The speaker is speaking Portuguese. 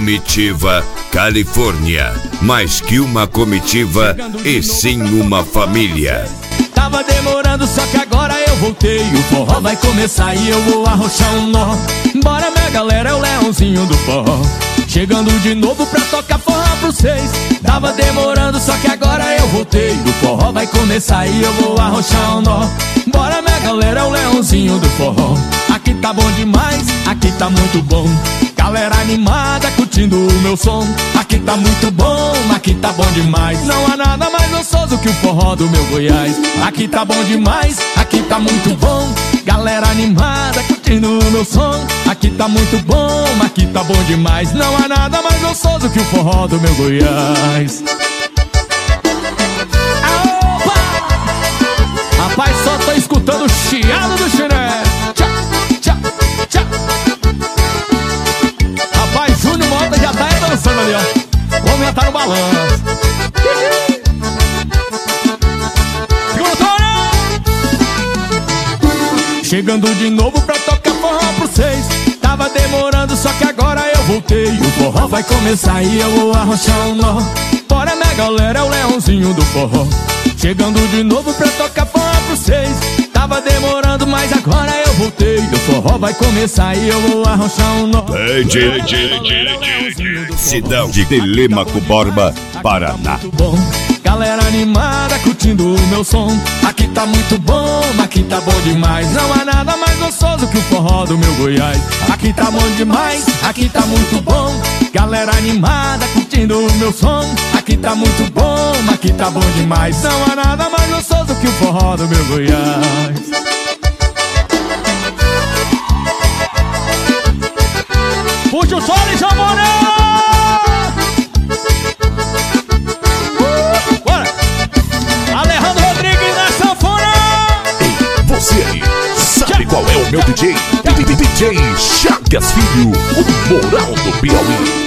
Comitiva Califórnia, mais que uma comitiva e sim uma família. Tava demorando, só que agora eu voltei. O forró vai começar e eu vou arrochar um nó. Bora minha galera, é o Leãozinho do forró, chegando de novo pra tocar forró pra vocês. Tava demorando, só que agora eu voltei. O forró vai começar e eu vou arrochar um nó. Bora minha galera, é o Leãozinho do forró. Aqui tá bom demais, aqui tá muito bom. Galera animada curtindo o meu som. Aqui tá muito bom, aqui tá bom demais. Não há nada mais gostoso que o forró do meu Goiás. Aqui tá bom demais, aqui tá muito bom. Galera animada curtindo o meu som. Aqui tá muito bom, aqui tá bom demais. Não há nada mais gostoso que o forró do meu Goiás. Opa! Rapaz, só tô escutando o chiado do chinelo. Tchá, tchá, tchá. Rapaz, Júnior Mota já tá dançando ali, ó. O homem já tá no balanço. Chegando de novo pra tocar forró pra vocês. Tava demorando, só que agora eu voltei. O forró vai começar e eu vou arrochar um nó. Bora minha galera, é o Leãozinho do forró, chegando de novo pra tocar forró pra vocês. Tava demorando, mas agora eu voltei. O forró vai começar e eu vou arrochar um nó. Cidade de Telêmaco Borba, Paraná. Galera animada curtindo o meu som. Aqui tá muito bom, aqui tá bom demais. Não há nada mais gostoso que o forró do meu Goiás. Aqui tá bom demais, aqui tá muito bom. Galera animada curtindo o meu som. Aqui tá muito bom, aqui tá bom demais. Não há nada mais gostoso que o forró do meu Goiás. Puxa o sol e chamoré! Você aí, sabe qual é o meu DJ? DJ Chagas Filho, o Moral do Piauí.